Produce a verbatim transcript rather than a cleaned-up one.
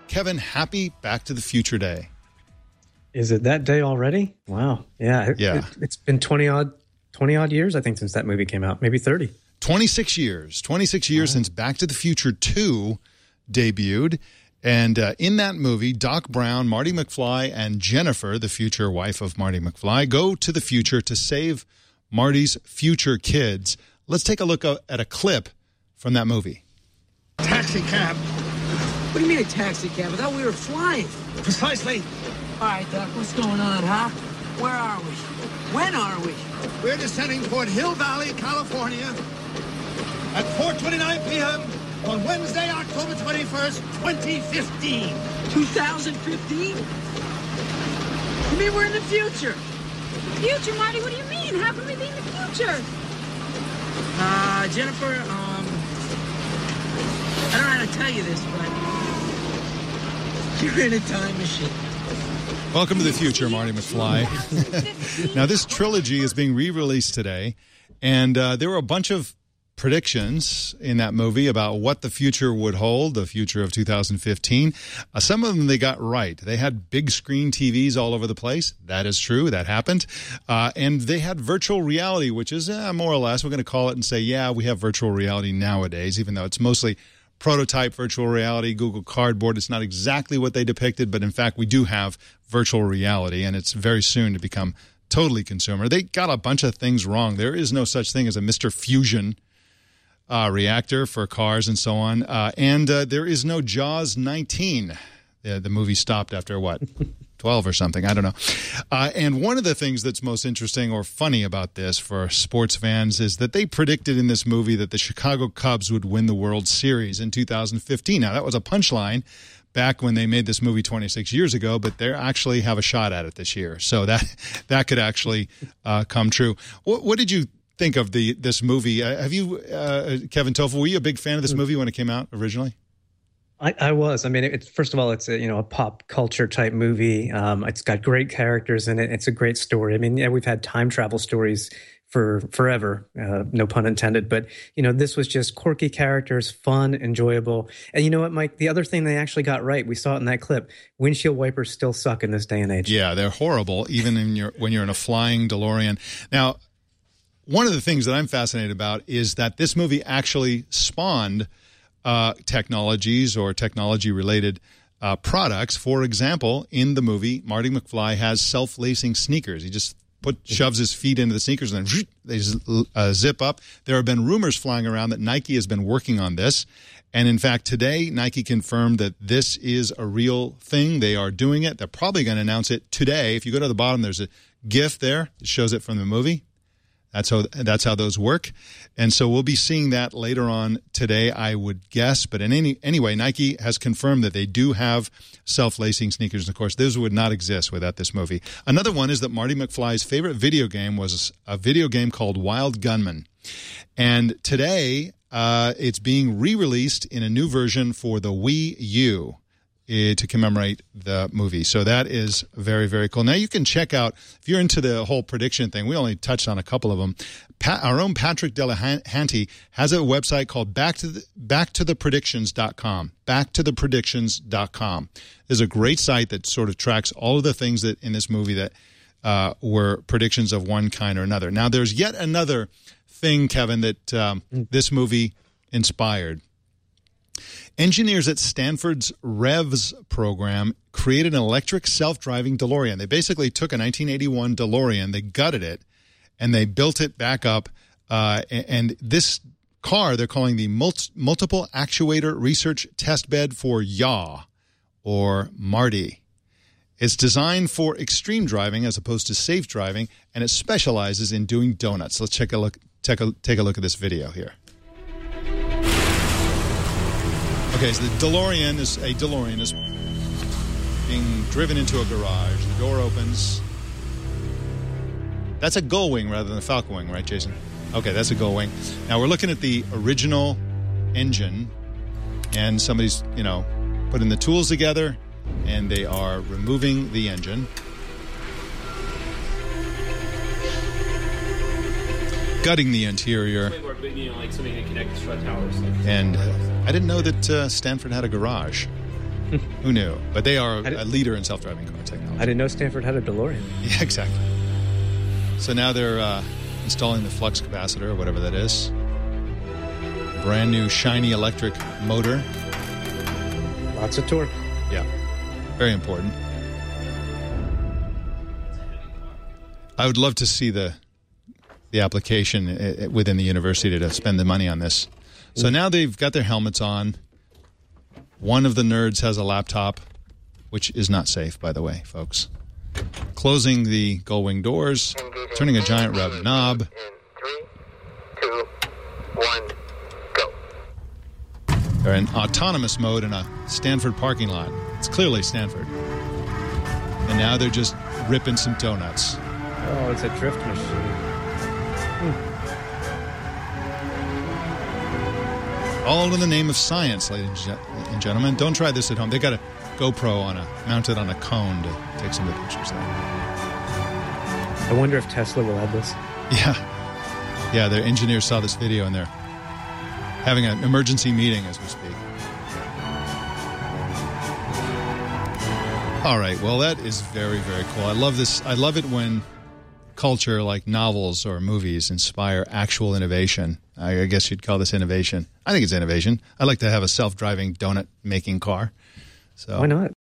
Kevin, happy Back to the Future Day. Is it that day already? Wow. Yeah. It, Yeah. It, it's been twenty odd, twenty odd years, I think, since that movie came out. Maybe thirty. twenty-six years. twenty-six years wow. since Back to the Future two debuted. And uh, in that movie, Doc Brown, Marty McFly, and Jennifer, the future wife of Marty McFly, go to the future to save Marty's future kids. Let's take a look at a clip from that movie. Taxi cab. What do you mean a taxi cab? I thought we were flying. Precisely. All right, Doc, what's going on, huh? Where are we? When are we? We're descending toward Hill Valley, California at four twenty-nine p.m. on Wednesday, October twenty-first, twenty fifteen. twenty fifteen? You mean we're in the future? Future, Marty? What do you mean? How can we be in the future? Uh, Jennifer, um... I don't know how to tell you this, but you're in a time machine. Welcome to the future, Marty McFly. Now, this trilogy is being re-released today, and uh, there were a bunch of predictions in that movie about what the future would hold, the future of two thousand fifteen. Uh, some of them they got right. They had big screen T Vs all over the place. That is true. That happened. Uh, and they had virtual reality, which is uh, more or less, we're going to call it and say, yeah, we have virtual reality nowadays, even though it's mostly prototype virtual reality, Google Cardboard. It's not exactly what they depicted, but in fact, we do have virtual reality, and it's very soon to become totally consumer. They got a bunch of things wrong. There is no such thing as a Mister Fusion uh, reactor for cars and so on. Uh, and uh, there is no Jaws nineteen. The, the movie stopped after, what, twelve or something? I don't know. Uh, and one of the things that's most interesting or funny about this for sports fans is that they predicted in this movie that the Chicago Cubs would win the World Series in two thousand fifteen. Now, that was a punchline back when they made this movie twenty-six years ago, but they actually have a shot at it this year. So that that could actually uh, come true. What, what did you think of the this movie? Uh, have you, uh, Kevin Toffel, were you a big fan of this movie when it came out originally? I, I was. I mean, it's first of all, it's a you know a pop culture type movie. Um, it's got great characters in it. It's a great story. I mean, yeah, we've had time travel stories for forever, uh, no pun intended. But you know, this was just quirky characters, fun, enjoyable. And you know what, Mike? The other thing they actually got right, we saw it in that clip. Windshield wipers still suck in this day and age. Yeah, they're horrible, even in your when you're in a flying DeLorean. Now, one of the things that I'm fascinated about is that this movie actually spawned Uh, technologies or technology-related uh, products. For example, in the movie, Marty McFly has self-lacing sneakers. He just put shoves his feet into the sneakers and then they uh, zip up. There have been rumors flying around that Nike has been working on this. And in fact, today, Nike confirmed that this is a real thing. They are doing it. They're probably going to announce it today. If you go to the bottom, there's a GIF there that shows it from the movie. That's how that's how those work. And so we'll be seeing that later on today, I would guess. But in any anyway, Nike has confirmed that they do have self-lacing sneakers. And of course, those would not exist without this movie. Another one is that Marty McFly's favorite video game was a video game called Wild Gunman. And today, uh, it's being re-released in a new version for the Wii U to commemorate the movie. So that is very, very cool. Now you can check out, if you're into the whole prediction thing, we only touched on a couple of them. Pat, our own Patrick Delahanty has a website called back to the, back to the predictions dot com. back to the predictions dot com. There's a great site that sort of tracks all of the things that in this movie that uh, were predictions of one kind or another. Now there's yet another thing, Kevin, that um, this movie inspired. Engineers at Stanford's REVS program created an electric self-driving DeLorean. They basically took a nineteen eighty-one DeLorean, they gutted it, and they built it back up. Uh, and this car they're calling the Multiple Actuator Research Test Bed for Yaw, or MARTY. It's designed for extreme driving as opposed to safe driving, and it specializes in doing donuts. Let's check a look, take a, take a look at this video here. Okay, so the DeLorean is a DeLorean is being driven into a garage. The door opens. That's a Gullwing rather than a Falcon Wing, right, Jason? Okay, that's a Gullwing. Now we're looking at the original engine, and somebody's, you know, putting the tools together, and they are removing the engine. Gutting the interior. And uh, I didn't know that uh, Stanford had a garage. Who knew? But they are a leader in self-driving car technology. I didn't know Stanford had a DeLorean. Yeah, exactly. So now they're uh, installing the flux capacitor, or whatever that is. Brand new shiny electric motor. Lots of torque. Yeah, very important. I would love to see the the application within the university to spend the money on this. So now they've got their helmets on. One of the nerds has a laptop, which is not safe, by the way, folks. Closing the gull-wing doors, turning a giant red knob. In three, two, one, go. They're in autonomous mode in a Stanford parking lot. It's clearly Stanford. And now they're just ripping some donuts. Oh, it's a drift machine. Hmm. All in the name of science, ladies and gentlemen. Don't try this at home. They got a GoPro on a mounted on a cone to take some of the pictures there. I wonder if Tesla will add this. Yeah. Yeah, their engineers saw this video and they're having an emergency meeting as we speak. All right. Well, that is very, very cool. I love this. I love it when culture like novels or movies inspire actual innovation. I guess you'd call this innovation. I think it's innovation. I'd like to have a self-driving donut-making car. So why not?